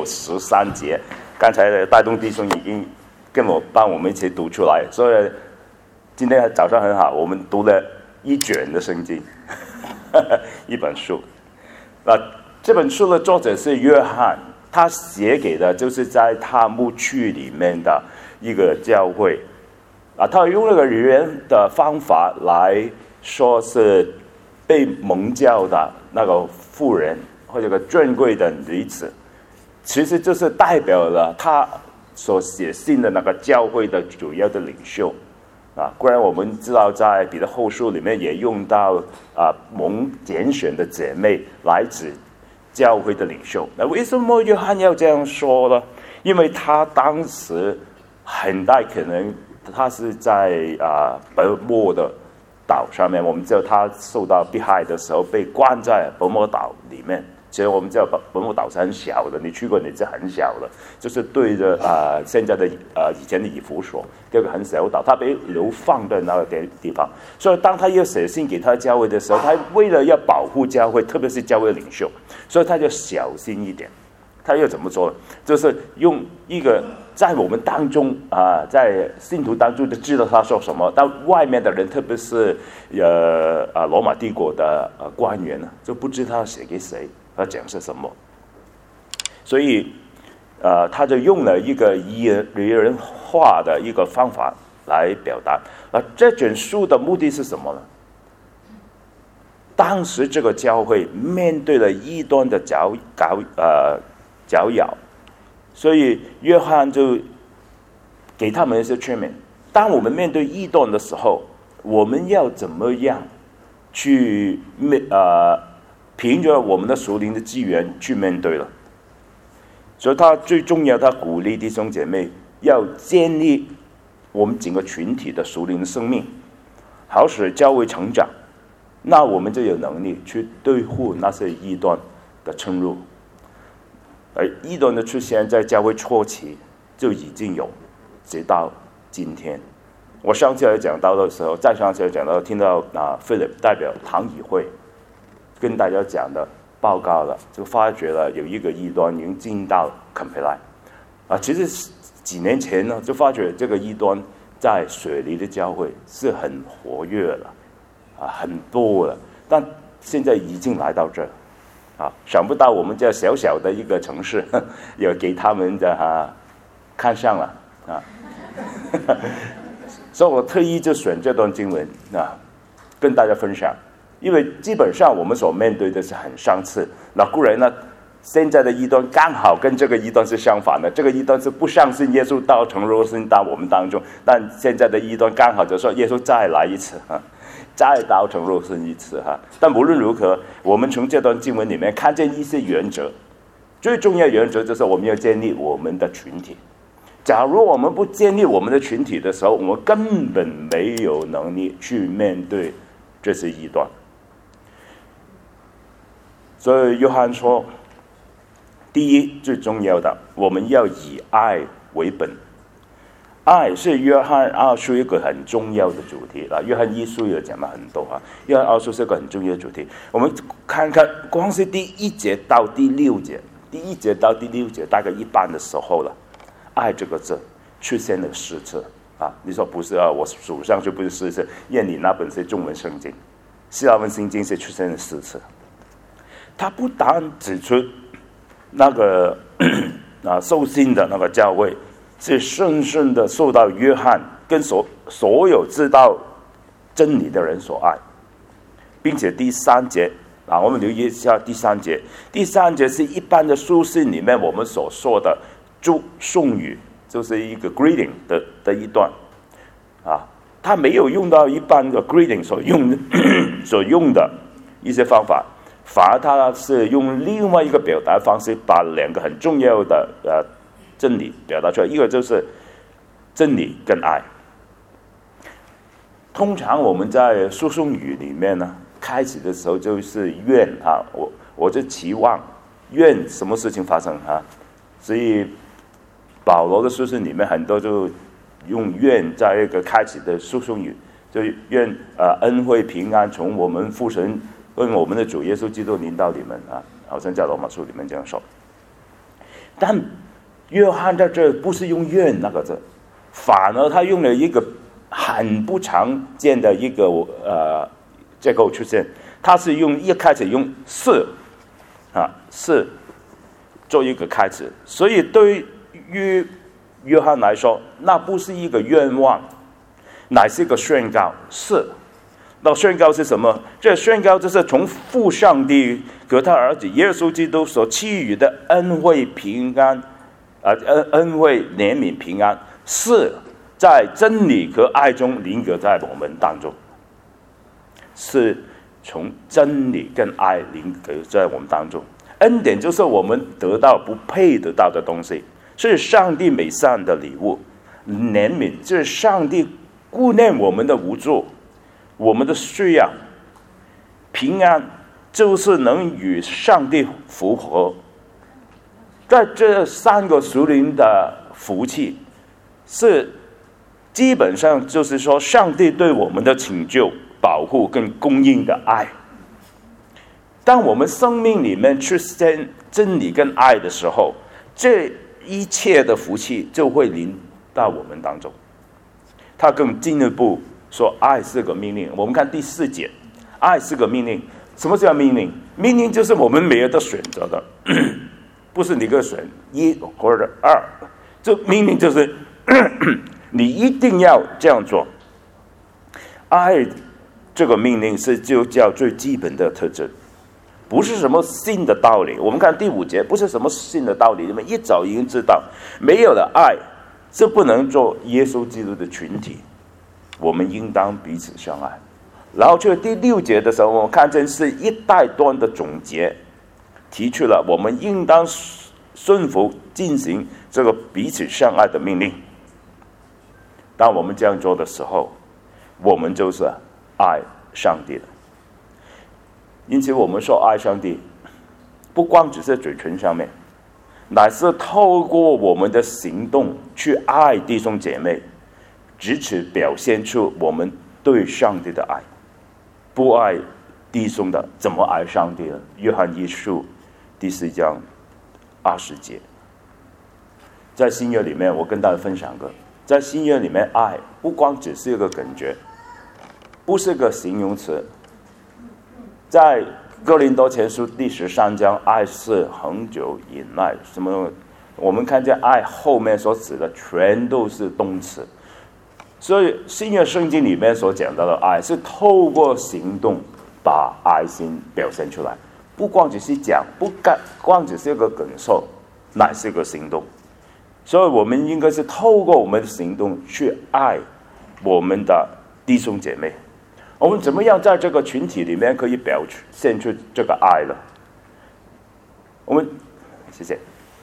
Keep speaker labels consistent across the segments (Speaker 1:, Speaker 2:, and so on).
Speaker 1: 13节，刚才带动弟兄已经帮我们一起读出来，所以今天早上很好，我们读了一卷的圣经，一本书。这本书的作者是约翰，他写给的就是在他牧区里面的一个教会他用那个人的方法来说是被蒙教的那个妇人或者个尊贵的女子，其实就是代表了他所写信的那个教会的主要的领袖固然我们知道在彼得后书里面也用到蒙拣选的姐妹来指教会的领袖。那为什么约翰要这样说呢？因为他当时很大可能他是在伯莫的岛上面，我们知道他受到迫害的时候被关在伯莫岛里面。其实我们知道伯莫岛是很小的，你去过你是很小的，就是对着现在的以前的以弗所这个很小的岛，他被流放在那个地方。所以当他要写信给他教会的时候，他为了要保护教会，特别是教会领袖，所以他就小心一点。他又怎么做呢？就是用一个在我们当中在信徒当中就知道他说什么，但外面的人，特别是罗马帝国的官员呢，就不知道写给谁，他讲是什么。所以他就用了一个拟人化的一个方法来表达。这卷书的目的是什么呢？当时这个教会面对了异端的搅扰，所以约翰就给他们一些劝勉。当我们面对异端的时候，我们要怎么样去凭着我们的属灵的资源去面对了。所以他最重要，他鼓励弟兄姐妹要建立我们整个群体的属灵的生命，好使教会成长，那我们就有能力去对付那些异端的侵入。而异端的出现在教会初期就已经有，直到今天。我上次来讲到的时候，再上次来讲到听到Philip 代表堂议会跟大家讲的报告了，就发觉了有一个异端已经进到坎培拉其实几年前呢，就发觉这个异端在雪梨的教会是很活跃了很多了，但现在已经来到这儿想不到我们这小小的一个城市也给他们的看上了所以我特意就选这段经文跟大家分享。因为基本上我们所面对的是很相似。那固然呢，现在的异端刚好跟这个异端是相反的，这个异端是不相信耶稣道成肉身到我们当中，但现在的异端刚好就说耶稣再来一次再道成肉身一次但无论如何，我们从这段经文里面看见一些原则，最重要的原则就是我们要建立我们的群体。假如我们不建立我们的群体的时候，我们根本没有能力去面对这些异端。所以约翰说，第一最重要的，我们要以爱为本。爱是约翰二书一个很重要的主题约翰一书也讲了很多约翰二书是一个很重要的主题。我们看看光是第1节到第6节，第1节到第6节大概一半的时候了，爱这个字出现了4次你说不是我数上去不是4次，因为你那本是中文圣经，希腊文圣经是出现了4次。他不但指出那个受信的那个教会是深深的受到约翰跟所有知道真理的人所爱，并且第3节我们留意一下第3节。第3节是一般的书信里面我们所说的祝颂语，就是一个 greeting 的一段他没有用到一般的 greeting 所用的一些方法，反而他是用另外一个表达方式，把2个很重要的真理表达出来。一个就是真理跟爱。通常我们在诉讼语里面呢，开始的时候就是愿我就期望愿什么事情发生所以保罗的书信里面很多就用愿在一个开始的诉讼语，就愿恩惠平安从我们父神跟我们的主耶稣基督临到你们好像在罗马书里面这样说。 但约翰在这不是用愿那个字，反而他用了一个很不常见的一个结构出现，他是一开始用是做一个开始，所以对于约翰来说，那不是一个愿望，乃是一个宣告。那宣告是什么？这宣告就是从父上帝和他儿子耶稣基督所赐予的恩惠平安，恩惠怜悯平安，是在真理和爱中临格在我们当中，是从真理跟爱临格在我们当中。恩典就是我们得到不配得到的东西，是上帝美善的礼物。怜悯就是上帝顾念我们的无助，我们的需要。平安就是能与上帝符合。在这三个属灵的福气，是基本上就是说上帝对我们的拯救、保护跟供应的爱。当我们生命里面出现真理跟爱的时候，这一切的福气就会临到我们当中。他更进一步说，爱是个命令。我们看第4节，爱是个命令。什么叫命令？命令就是我们没有得选择的，不是你个选1或者2，这命令就是你一定要这样做。爱这个命令就叫最基本的特质。不是什么新的道理。我们看第5节，不是什么新的道理，你们一早已经知道，没有了爱是不能做耶稣基督的群体，我们应当彼此相爱。然后去第6节的时候，我们看见是一大段的总结，提出了我们应当顺服进行这个彼此相爱的命令。当我们这样做的时候，我们就是爱上帝的。因此我们说爱上帝，不光只是嘴唇上面，乃是透过我们的行动去爱弟兄姐妹，直至表现出我们对上帝的爱。不爱弟兄的，怎么爱上帝呢？约翰一书第4章20节。在新约里面，我跟大家分享过，在新约里面，爱不光只是一个感觉，不是个形容词。在哥林多前书第13章，爱是恒久忍耐，什么？我们看见爱后面所指的全都是动词，所以新约圣经里面所讲到的爱是透过行动把爱心表现出来，不光只是讲，不光只是一个感受，乃是一个行动。所以我们应该是透过我们的行动去爱我们的弟兄姐妹。我们怎么样在这个群体里面可以表现出这个爱呢？谢谢。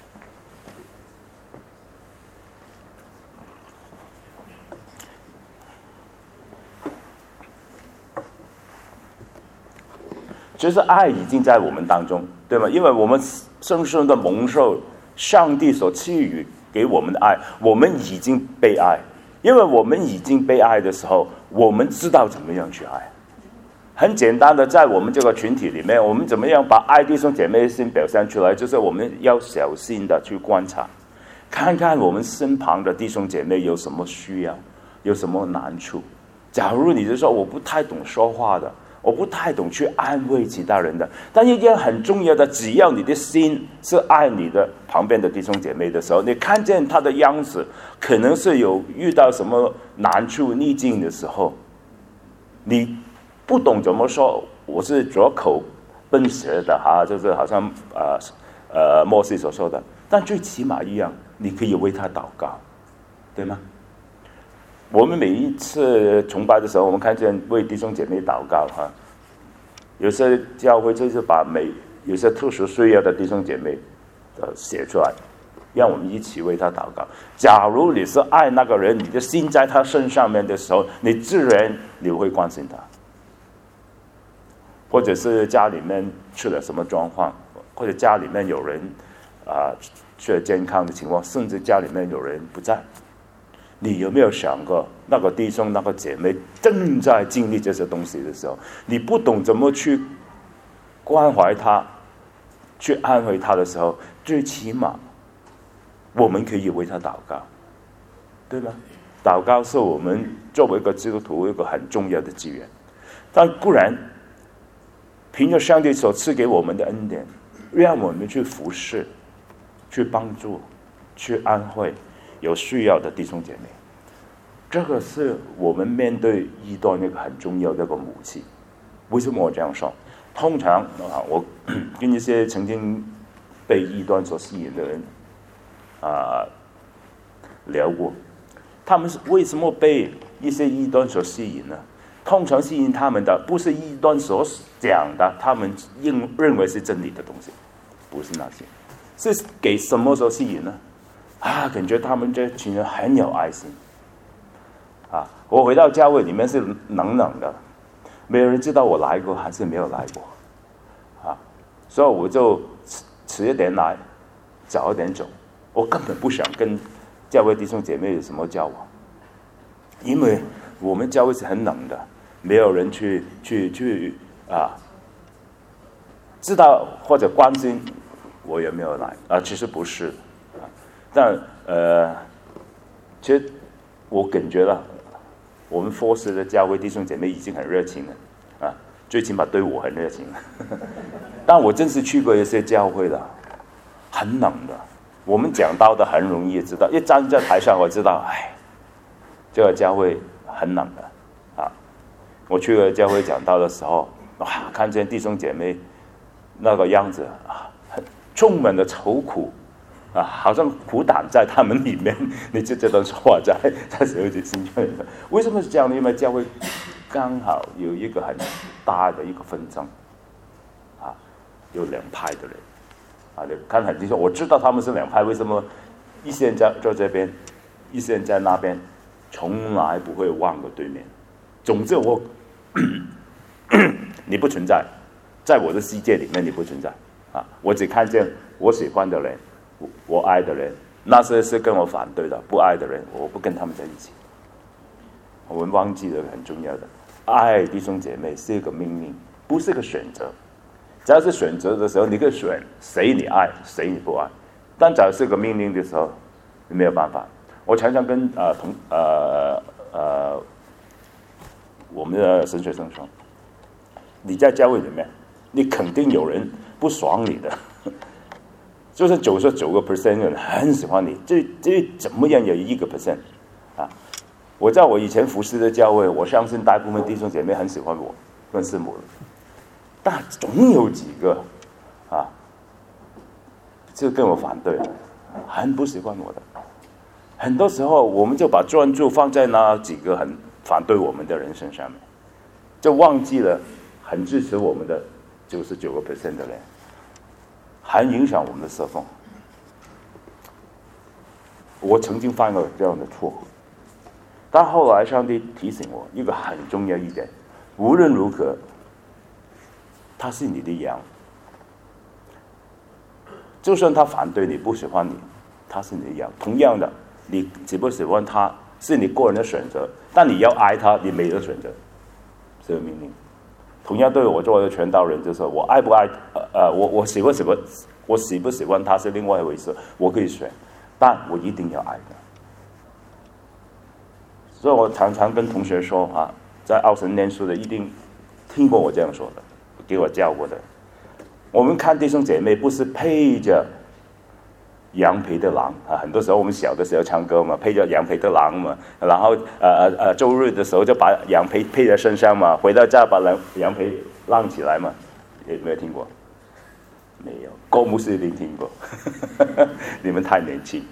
Speaker 1: 其实爱已经在我们当中，对吗？因为我们深深的蒙受上帝所赐予给我们的爱，我们已经被爱。因为我们已经被爱的时候，我们知道怎么样去爱。很简单的，在我们这个群体里面，我们怎么样把爱弟兄姐妹心表现出来，就是我们要小心的去观察，看看我们身旁的弟兄姐妹有什么需要，有什么难处。假如你是说我不太懂说话的，我不太懂去安慰其他人的，但一件很重要的，只要你的心是爱你的旁边的弟兄姐妹的时候，你看见他的样子，可能是有遇到什么难处逆境的时候，你不懂怎么说，我是拙口笨舌的哈，就是好像摩西所说的，但最起码一样，你可以为他祷告，对吗？我们每一次崇拜的时候，我们看见为弟兄姐妹祷告哈，有些教会就是把有些特殊需要的弟兄姐妹写出来，让我们一起为他祷告。假如你是爱那个人，你的心在他身上面的时候，你自然你会关心他。或者是家里面出了什么状况，或者家里面有人出了健康的情况，甚至家里面有人不在，你有没有想过那个弟兄那个姐妹正在经历这些东西的时候，你不懂怎么去关怀他，去安慰他的时候，最起码我们可以为他祷告，对吗？祷告是我们作为一个基督徒一个很重要的资源。但固然凭着上帝所赐给我们的恩典，让我们去服侍，去帮助，去安慰有需要的弟兄姐妹，这个是我们面对异端一个很重要的一个武器。为什么我这样说？通常我跟一些曾经被异端所吸引的人聊过，他们是为什么被一些异端所吸引呢？通常吸引他们的不是异端所讲的他们认为是真理的东西，不是那些，是给什么所吸引呢？感觉他们这群人很有爱心我回到教会里面是冷冷的，没有人知道我来过还是没有来过所以我就迟一点来，早一点走。我根本不想跟教会弟兄姐妹有什么交往，因为我们教会是很冷的，没有人去知道或者关心我有没有来其实不是但其实我感觉了，我们佛寺的教会弟兄姐妹已经很热情了最起码对我很热情了但我真是去过一些教会了，很冷的。我们讲道的很容易知道，一站在台上我知道，这个教会很冷的我去了教会讲道的时候，看见弟兄姐妹那个样子很充满了愁苦好像苦胆在他们里面，你就这段说话在有点心里面。为什么是这样呢？因为教会刚好有一个很大的一个纷争有两派的人你看很清楚，我知道他们是两派，为什么一些人在这边，一些人在那边，从来不会忘了对面。总之你不存在，在我的世界里面你不存在我只看见我喜欢的人，我爱的人，那些是跟我反对的不爱的人，我不跟他们在一起。我们忘记了很重要的，爱弟兄姐妹是一个命令，不是个选择。只要是选择的时候，你可以选谁你爱，谁你不爱。但只要是个命令的时候，你没有办法。我常常跟我们的神学生说，你在教会里面，你肯定有人不爽你的，就是99% 人很喜欢你，这怎么样有1% 我在我以前服侍的教会，我相信大部分弟兄姐妹很喜欢我跟师母，但总有几个就跟我反对，很不喜欢我的。很多时候我们就把专注放在那几个很反对我们的人身上面，就忘记了很支持我们的99% 的人，很影响我们的侍奉。我曾经犯过这样的错，但后来上帝提醒我一个很重要一点，无论如何他是你的羊，就算他反对你不喜欢你，他是你的羊。同样的，你喜不喜欢他是你个人的选择，但你要爱他，你没得选择，这个命令。同样对我作为传道人，就是我爱不爱我喜不喜欢他是另外一回事，我可以选，但我一定要爱他。所以我常常跟同学说在澳神念书的一定听过我这样说的，给我教过的。我们看弟兄姐妹不是配着羊皮的狼很多时候我们小的时候唱歌嘛，配着羊皮的狼嘛，然后周日的时候就把羊皮配在身上嘛，回到家把羊皮晾起来嘛，有没有听过？没有，郭牧师一定听过你们太年轻。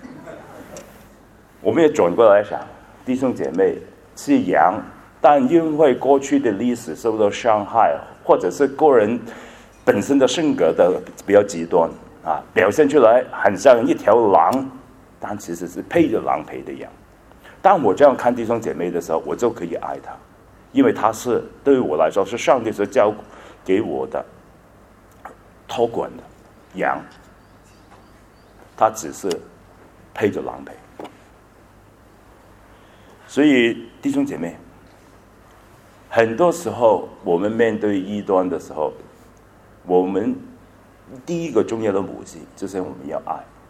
Speaker 1: 我们也转过来想，弟兄姐妹是羊，但因为过去的历史受到伤害，或者是个人本身的性格的比较极端表现出来很像一条狼，但其实是配着狼皮的羊。当我这样看弟兄姐妹的时候，我就可以爱他，因为他是对于我来说是上帝所交给我的托管的羊，他只是配着狼皮。所以弟兄姐妹，很多时候我们面对异端的时候，我们第一个重要的武器就是我们要爱。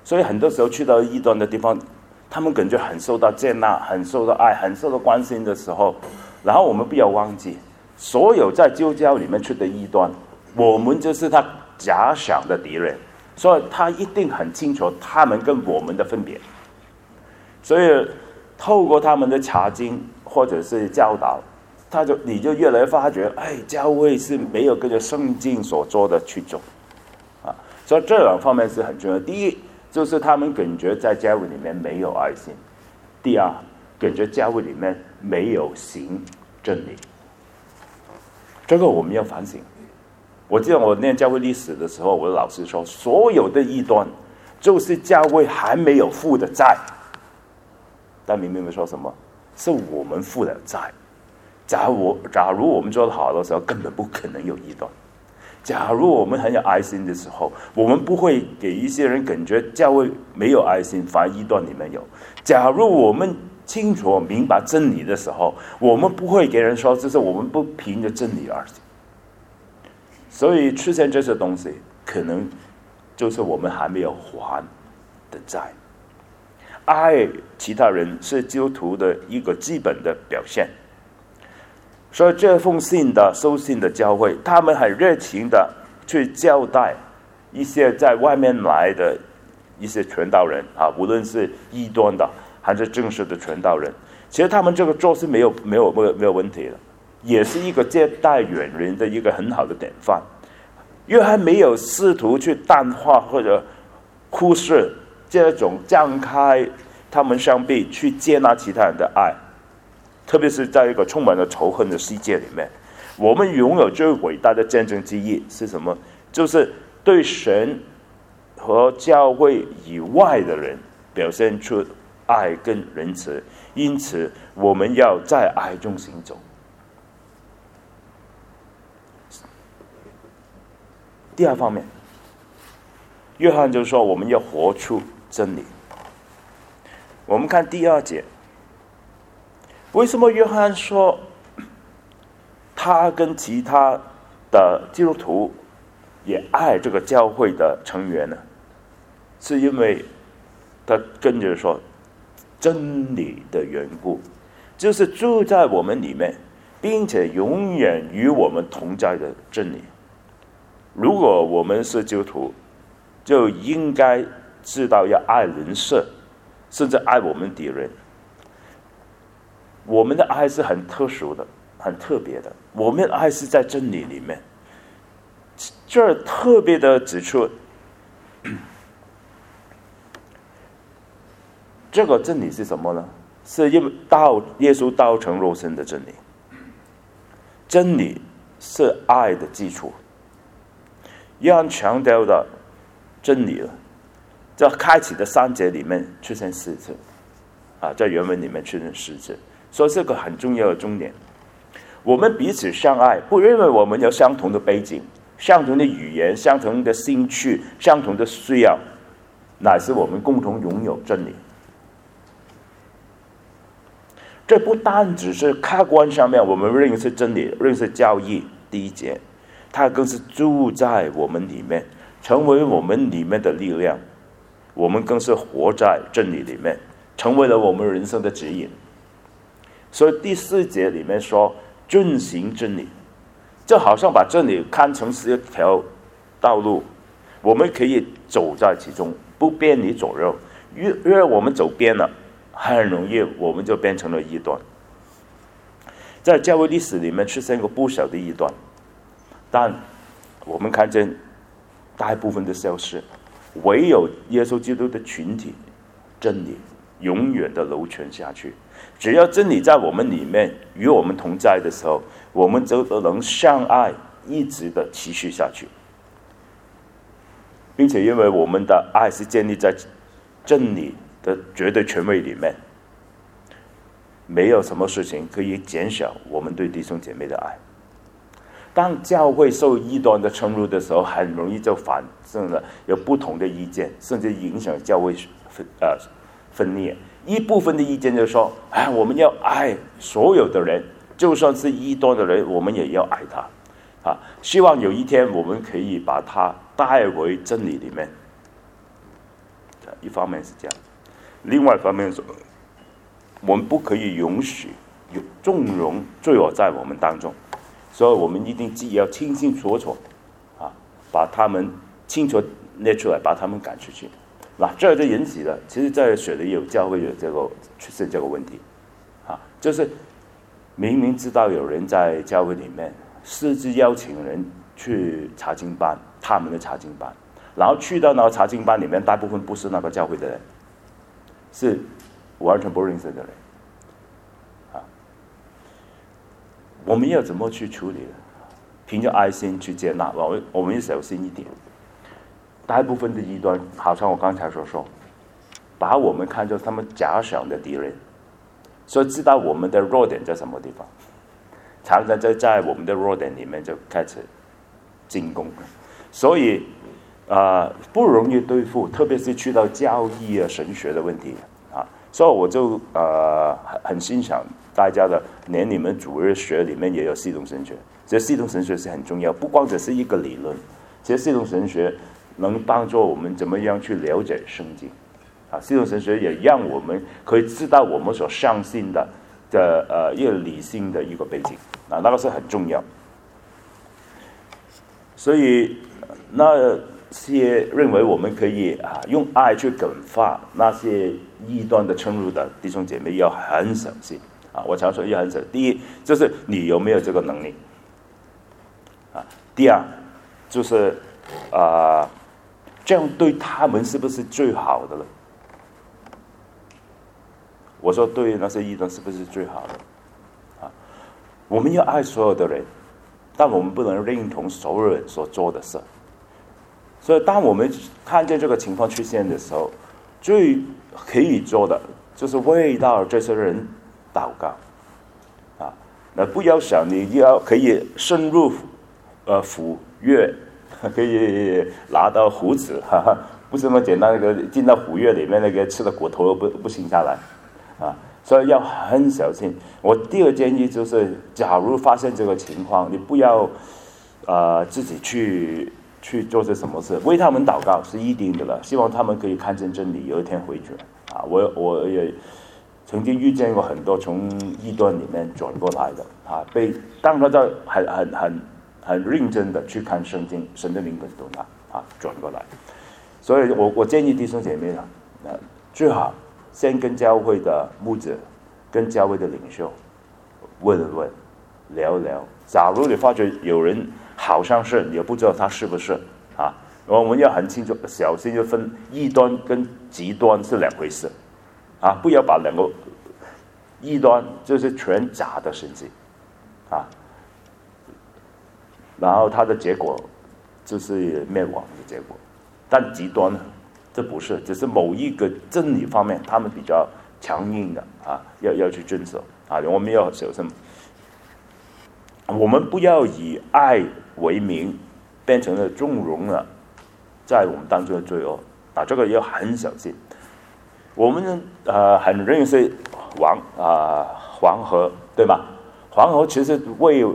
Speaker 1: 所以很多时候去到异端的地方，他们感觉很受到接纳，很受到爱，很受到关心的时候，然后我们不要忘记，所有在基督教里面去的异端，我们就是他假想的敌人，所以他一定很清楚他们跟我们的分别。所以透过他们的查经或者是教导，你就越来越发觉，教会是没有跟着圣经所做的去做啊。所以这两方面是很重要。第一，就是他们感觉在教会里面没有爱心；第二，感觉教会里面没有行真理。这个我们要反省。我记得我念教会历史的时候，我的老师说，所有的异端就是教会还没有付的债。但明明说什么？是我们付的债。假如我们做得好的时候，根本不可能有异端。假如我们很有爱心的时候，我们不会给一些人感觉教会没有爱心，反而异端里面有。假如我们清楚明白真理的时候，我们不会给人说这是我们不凭着真理而行。所以出现这些东西，可能就是我们还没有还的债。爱其他人是基督徒的一个基本的表现。所以这封收信的教会，他们很热情的去交代一些在外面来的一些传道人啊，无论是异端的还是正式的传道人，其实他们这个做是没有问题的，也是一个接待远人的一个很好的典范。约翰没有试图去淡化或者忽视这种张开他们双臂去接纳其他人的爱，特别是在一个充满了仇恨的世界里面，我们拥有最伟大的见证之一是什么？就是对神和教会以外的人表现出爱跟仁慈，因此我们要在爱中行走。第二方面，约翰就说我们要活出真理。我们看第二节，为什么约翰说他跟其他的基督徒也爱这个教会的成员呢？是因为他跟着说真理的缘故，就是住在我们里面，并且永远与我们同在的真理。如果我们是基督徒，就应该知道要爱邻舍，甚至爱我们敌人。我们的爱是很特殊的，很特别的。我们的爱是在真理里面。这儿特别的指出，这个真理是什么呢？是因为耶稣道成肉身的真理。真理是爱的基础。约翰强调的真理了，在开启的3节里面出现4次，在原文里面出现4次，所以是个很重要的重点。我们彼此相爱，不认为我们有相同的背景、相同的语言、相同的兴趣、相同的需要，乃是我们共同拥有真理。这不单只是客观上面我们认识真理、认识教义第1节，它更是住在我们里面，成为我们里面的力量。我们更是活在真理里面，成为了我们人生的指引。所以第4节里面说遵行真理，就好像把真理看成是一条道路，我们可以走在其中，不偏离左右。越我们走偏了，很容易我们就变成了异端。在教会历史里面出现过不少的异端，但我们看见大部分的消失，唯有耶稣基督的群体真理永远的流传下去。只要真理在我们里面与我们同在的时候，我们就能相爱一直的持续下去，并且因为我们的爱是建立在真理的绝对权威里面，没有什么事情可以减少我们对弟兄姐妹的爱。当教会受异端的侵入的时候，很容易就产生了有不同的意见，甚至影响教会分裂。一部分的意见就是说，我们要爱所有的人，就算是异端的人，我们也要爱他。希望有一天我们可以把他带回真理里面。 一方面是这样，另外一方面说，我们不可以允许有纵容罪恶在我们当中，所以我们一定要清清楚楚把他们清楚列出来，把他们赶出去。那这就引起了，其实在雪梨有教会有出现这个问题就是明明知道有人在教会里面私自邀请人去查经班，他们的查经班，然后去到那个查经班里面，大部分不是那个教会的人，是完全不认识的人我们要怎么去处理呢？凭着爱心去接纳，我们要小心一点。大部分的异端，好像我刚才所说，把我们看作他们假想的敌人，所以知道我们的弱点在什么地方，常常在我们的弱点里面就开始进攻，所以不容易对付，特别是去到教义神学的问题所以我就很欣赏大家的，连你们主日学里面也有系统神学，其实系统神学是很重要，不光只是一个理论，其实系统神学能帮助我们怎么样去了解圣经系统神学也让我们可以知道我们所相信的一个理性的一个背景那个是很重要。所以那些认为我们可以用爱去感化那些异端的侵入的弟兄姐妹要很小心我常说要很小心。第一就是你有没有这个能力第二就是这样对他们是不是最好的了？我说对那些异端是不是最好的我们要爱所有的人，但我们不能认同所有人所做的事。所以当我们看见这个情况出现的时候，最可以做的就是为到这些人祷告那不要想你可以深入府院，可以拿到胡子不是那么简单，那个进到府院里面那个吃的骨头不行下来所以要很小心。我第二建议就是，假如发现这个情况，你不要自己去做些什么事，为他们祷告是一定的了，希望他们可以看见真理，有一天回转我也曾经遇见过很多从异端里面转过来的当他在很认真的去看圣经，神的灵感都转过来。所以我建议弟兄姐妹最好先跟教会的牧者跟教会的领袖问一问，聊一聊。假如你发觉有人好像是，你也不知道他是不是我们要很清楚小心，就分异端跟极端是两回事不要把两个异端就是全假的神迹然后它的结果就是灭亡的结果。但极端呢，这不是，只是某一个真理方面他们比较强硬的要去遵守我们要小心，我们不要以爱为名变成了纵容了在我们当中的罪恶这个要很小心。我们很认识黄河对吗？黄河其实为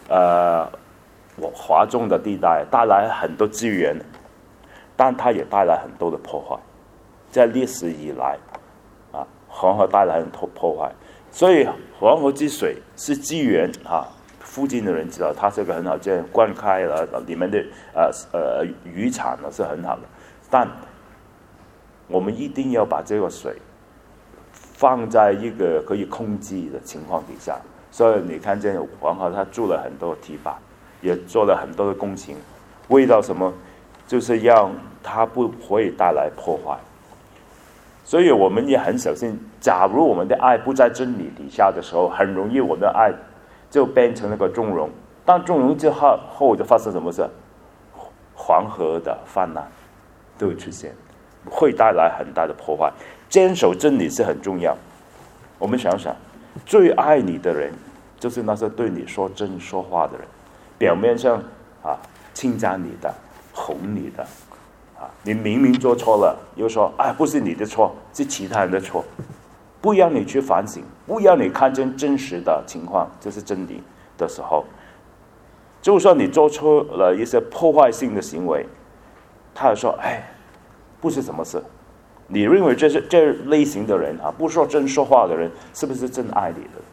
Speaker 1: 华中的地带带来很多资源，但它也带来很多的破坏。在历史以来黄河带来很多破坏，所以黄河之水是资源附近的人知道它是个很好，这样灌溉了里面的渔产是很好的，但我们一定要把这个水放在一个可以控制的情况底下。所以你看见黄河它筑了很多堤坝，也做了很多的工程，为了什么？就是让它不会带来破坏。所以我们也很小心，假如我们的爱不在真理底下的时候，很容易我们的爱就变成那个纵容。当纵容之后就发生什么事？黄河的泛滥都会出现，会带来很大的破坏。坚守真理是很重要。我们想想，最爱你的人就是那些对你说真说话的人，表面上称赞你的，哄你的你明明做错了又说不是你的错，是其他人的错，不让你去反省，不让你看见真实的情况，这是真理的时候，就算你做错了一些破坏性的行为，他也说不是什么事， 你认为这类型的人啊，不说真说话的人，是不是真爱你的？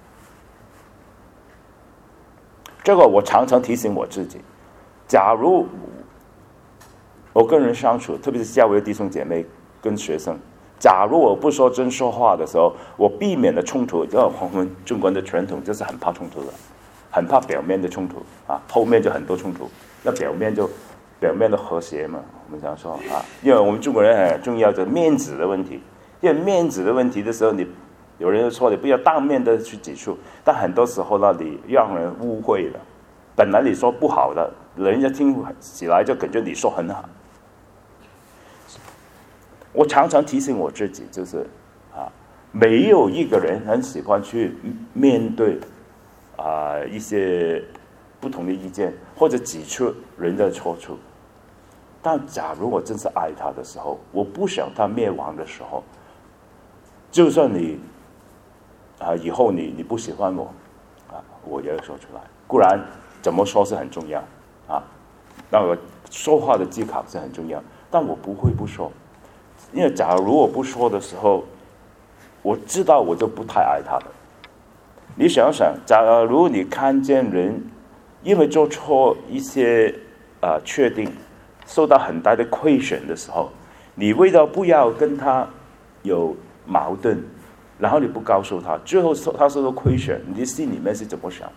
Speaker 1: 这个我常常提醒我自己，假如我跟人相处，特别是教会的弟兄姐妹跟学生，假如我不说真说话的时候，我避免了冲突。我们中国人的传统就是很怕冲突的，很怕表面的冲突啊，后面就很多冲突。那表面的和谐嘛，我们常说啊，因为我们中国人很重要的面子的问题。因为面子的问题的时候，有人说你不要当面的去指出，但很多时候呢，你让人误会了。本来你说不好的，人家听起来就感觉你说很好。我常常提醒我自己，就是没有一个人很喜欢去面对一些不同的意见，或者指出人的错处。但假如我真是爱他的时候，我不想他灭亡的时候，就算你以后你不喜欢我我也要说出来。固然怎么说是很重要那我说话的技巧是很重要，但我不会不说。因为假如我不说的时候，我知道我就不太爱他了。你想想，假如你看见人因为做错一些确定，受到很大的亏损的时候，你为了不要跟他有矛盾，然后你不告诉他，最后他受到亏损，你的心里面是怎么想？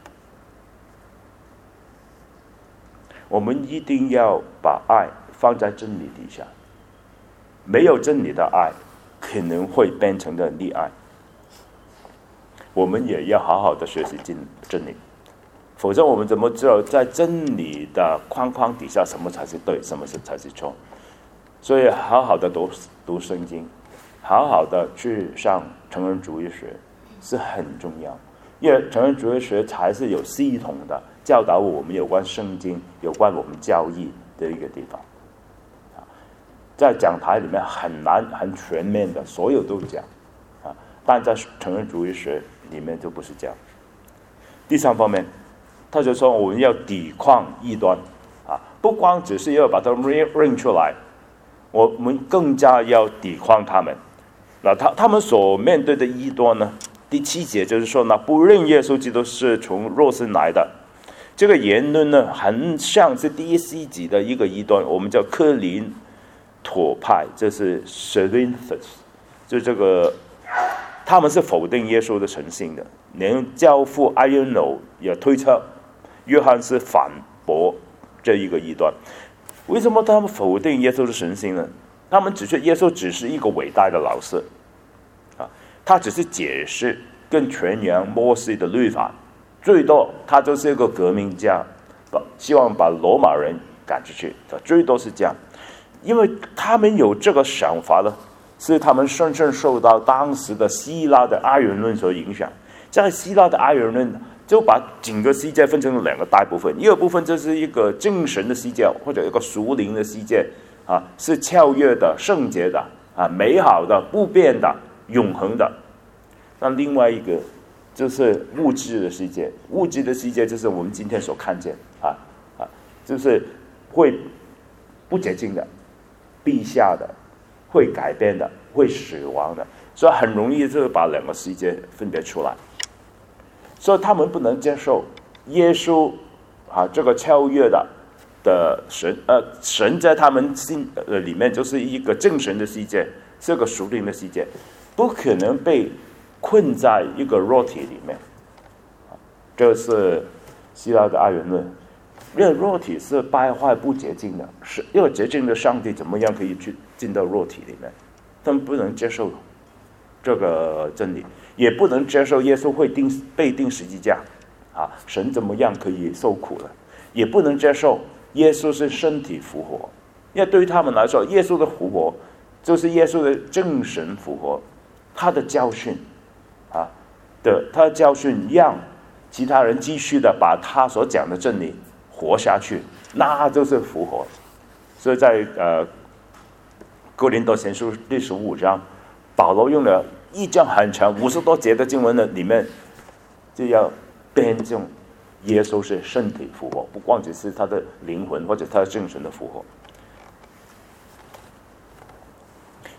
Speaker 1: 我们一定要把爱放在真理底下，没有真理的爱可能会变成了溺爱。我们也要好好的学习真理，否则我们怎么知道在真理的框框底下什么才是对，什么才是错？所以好好的读圣经，好好的去上成人主义学是很重要，因为成人主义学才是有系统的教导我们有关圣经、有关我们教义的一个地方。在讲台里面很难很全面的所有都讲但在成人主义学里面就不是这样。第三方面，他就说我们要抵抗异端不光只是要把它认出来，我们更加要抵抗他们。那他们所面对的异端呢，第7节就是说呢，不认耶稣基督是从肉身来的。这个言论呢，很像是第1世纪的一个异端，我们叫克林妥派，这是 Cerinthus， 就这个他们是否定耶稣的神性的，连教父艾约纽也推测约翰是反驳这一个异端。为什么他们否定耶稣的神性呢？他们指出耶稣只是一个伟大的老师他只是解释跟传扬摩西的律法，最多他就是一个革命家，希望把罗马人赶出去，最多是这样。因为他们有这个想法呢，是他们深深受到当时的希腊的阿元论所影响。在希腊的阿元论就把整个世界分成了2个大部分，一个部分就是一个精神的世界，或者一个属灵的世界是超越的、圣洁的美好的、不变的、永恒的。那另外一个就是物质的世界，物质的世界就是我们今天所看见就是会不洁净的、陛下的、会改变的、会死亡的，所以很容易就把2个世界分别出来。所以他们不能接受耶稣这个超越的神神在他们心里面就是一个正神的世界，是个属灵的世界，不可能被困在一个肉体里面。这是希腊的阿元论，因为肉体是败坏不洁净的，是因为洁净的上帝怎么样可以去进到肉体里面？他们不能接受这个真理，也不能接受耶稣会被钉十字架神怎么样可以受苦了？也不能接受耶稣是身体复活，因为对于他们来说，耶稣的复活就是耶稣的精神复活，他的教训他的教训让其他人继续的把他所讲的真理活下去，那就是复活。所以在哥林多前书第15章，保罗用了一章很长50多节的经文的里面，就要辩证耶稣是身体复活，不光只是他的灵魂或者他的精神的复活。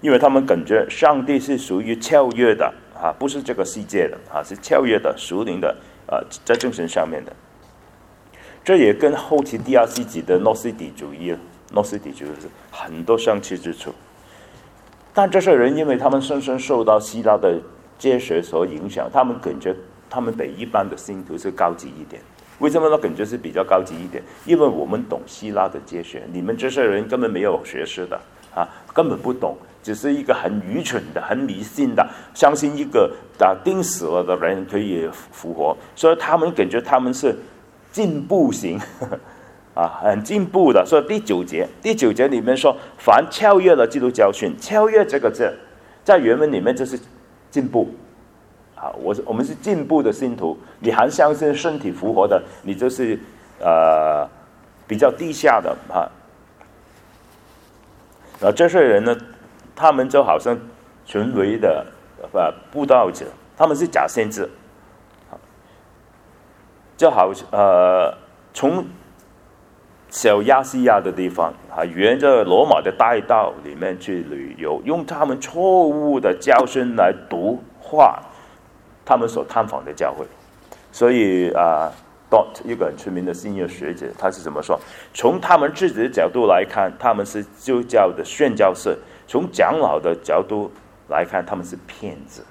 Speaker 1: 因为他们感觉上帝是属于超越的不是这个世界的是超越的属灵的在精神上面的。这也跟后期第二世纪的诺斯底主义是很多相似之处。但这些人因为他们深深受到希腊的哲学所影响，他们感觉他们比一般的信徒是高级一点。为什么呢？感觉是比较高级一点？因为我们懂希腊的哲学，你们这些人根本没有学识的根本不懂，只是一个很愚蠢的、很迷信的，相信一个钉死了的人可以复活，所以他们感觉他们是进步型很进步的。所以第九节里面说，凡超越了基督教训，超越这个字在原文里面就是进步我们是进步的信徒。你还相信身体复活的，你就是比较低下的这些人呢，他们就好像权威的布道者，他们是假先知，就好从小亚细亚的地方沿着罗马的大道里面去旅游，用他们错误的教训来毒化他们所探访的教会。所以一个很出名的新约学者，他是怎么说？从他们自己的角度来看，他们是基督教的宣教士；从长老的角度来看，他们是骗子。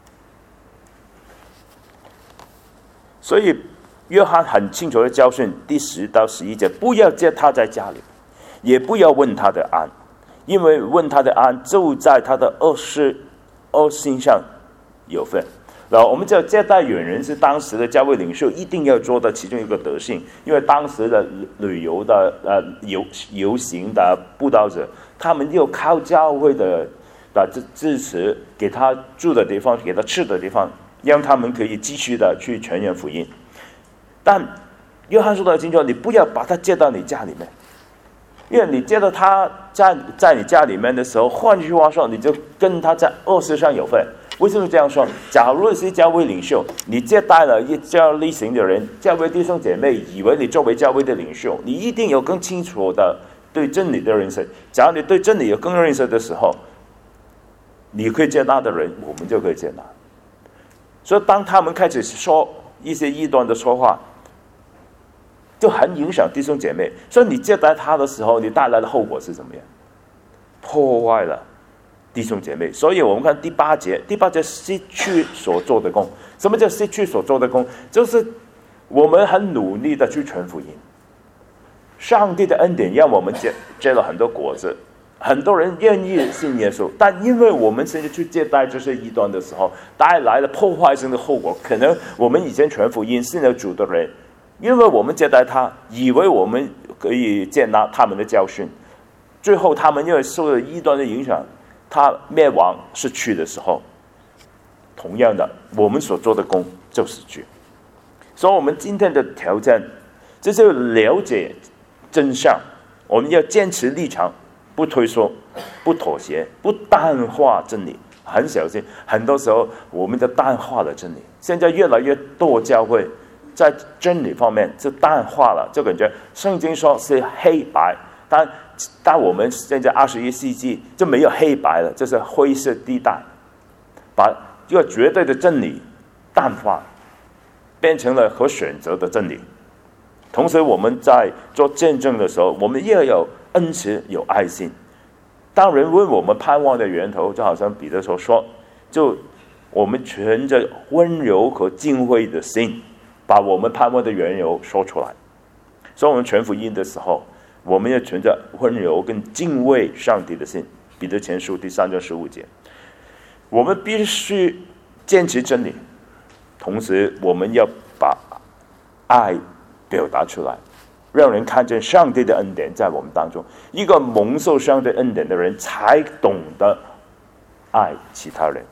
Speaker 1: 所以约翰很清楚的教训，第10到11节，不要接他在家里，也不要问他的安，因为问他的安就在他的恶行上有份。然后我们知道接待远人是当时的教会领袖一定要做的其中一个德性，因为当时的旅游的游行的布道者，他们又靠教会的支持，给他住的地方，给他吃的地方，让他们可以继续的去传扬福音。但约翰说的清楚，你不要把他接到你家里面，因为你接到他在你家里面的时候，换句话说，你就跟他在恶事上有份。为什么这样说？假如是教会领袖，你接待了一教例行的人，教会弟兄姐妹以为你作为教会的领袖，你一定有更清楚的对真理的认识。假如你对真理有更认识的时候，你可以接纳的人，我们就可以接纳。所以当他们开始说一些异端的说话，就很影响弟兄姐妹。所以你接待他的时候，你带来的后果是怎么样？破坏了弟兄姐妹。所以我们看第八节失去所做的工。什么叫失去所做的工？就是我们很努力的去传福音，上帝的恩典让我们结了很多果子，很多人愿意信耶稣，但因为我们现在去接待这些异端的时候，带来了破坏性的后果。可能我们以前传福音信了主的人，因为我们接待他，以为我们可以接纳他们的教训，最后他们因为受了异端的影响，他灭亡失去的时候，同样的，我们所做的工就失去。所以我们今天的挑战就是了解真相，我们要坚持立场，不退缩，不妥协，不淡化真理。很小心，很多时候我们就淡化了真理。现在越来越多教会在真理方面就淡化了，就感觉圣经说是黑白，但我们现在21世纪就没有黑白了，这是灰色地带，把一个绝对的真理淡化，变成了可选择的真理。同时我们在做见证的时候，我们也有恩慈，有爱心。当人问我们盼望的源头，就好像彼得所说，就我们存着温柔和敬畏的心，把我们盼望的缘由说出来。所以我们传福音的时候，我们要存着温柔跟敬畏上帝的心。彼得前书第3章15节，我们必须坚持真理，同时我们要把爱表达出来，让人看见上帝的恩典在我们当中。一个蒙受上帝恩典的人才懂得爱其他人，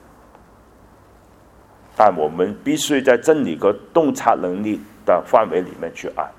Speaker 1: 但我们必须在真理和洞察能力的范围里面去爱。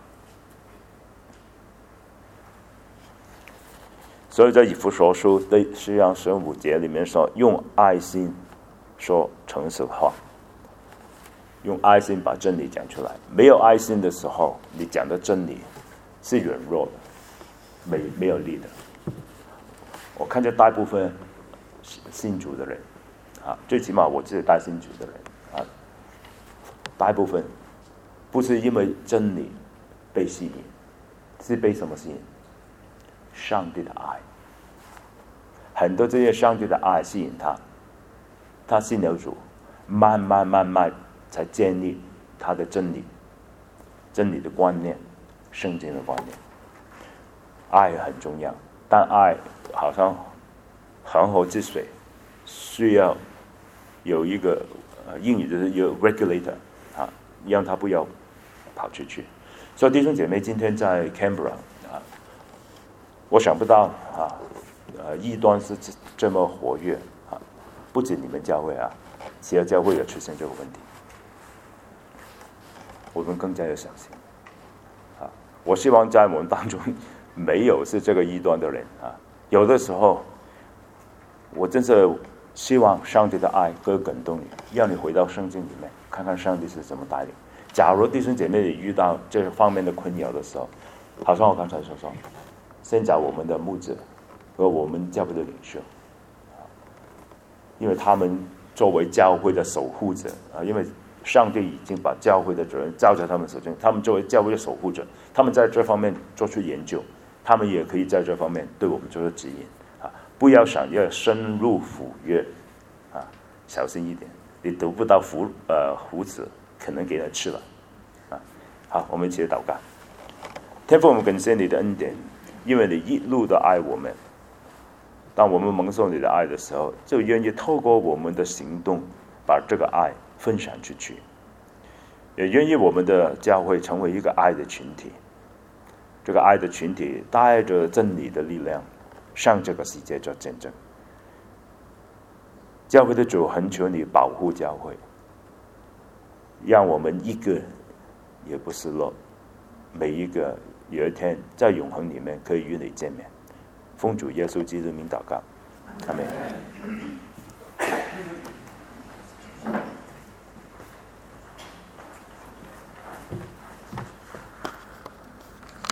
Speaker 1: 所以在以弗所书第4章15节里面说，用爱心说诚实话，用爱心把真理讲出来。没有爱心的时候，你讲的真理是软弱的，没有力的。我看见大部分信主的人啊，最起码我自己带信主的人啊，大部分不是因为真理被吸引，是被什么吸引？上帝的爱。很多这些上帝的爱吸引他信了主，慢慢才建立他的真理的观念，圣经的观念。爱很重要，但爱好像恒河之水，需要有一个英语就是有 regulator 啊，让他不要跑出去。所以弟兄姐妹，今天在 Canberra 啊，我想不到啊，异端是这么活跃啊，不止你们教会啊，其他教会也出现这个问题，我们更加要小心啊！我希望在我们当中没有是这个异端的人啊。有的时候，我真是希望上帝的爱可以感动你，让你回到圣经里面看看上帝是怎么带领。假如弟兄姐妹遇到这方面的困扰的时候，好像我刚才所说，先找我们的牧者和我们教会的领袖，因为他们作为教会的守护者啊，因为上帝已经把教会的责任交在他们手中，他们作为教会的守护者，他们在这方面做出研究，他们也可以在这方面对我们做出指引啊！不要想要深入府约啊，小心一点，你得不到胡子，可能给他吃了啊！好，我们一起祷告。天父，我们感谢你的恩典，因为你一路的爱我们。当我们蒙受你的爱的时候，就愿意透过我们的行动，把这个爱分享出去，也愿意我们的教会成为一个爱的群体。这个爱的群体带着真理的力量，向这个世界做见证。教会的主，恳求你保护教会，让我们一个也不失落，每一个有一天在永恒里面可以与你见面。奉主耶稣基督名祷告，阿们。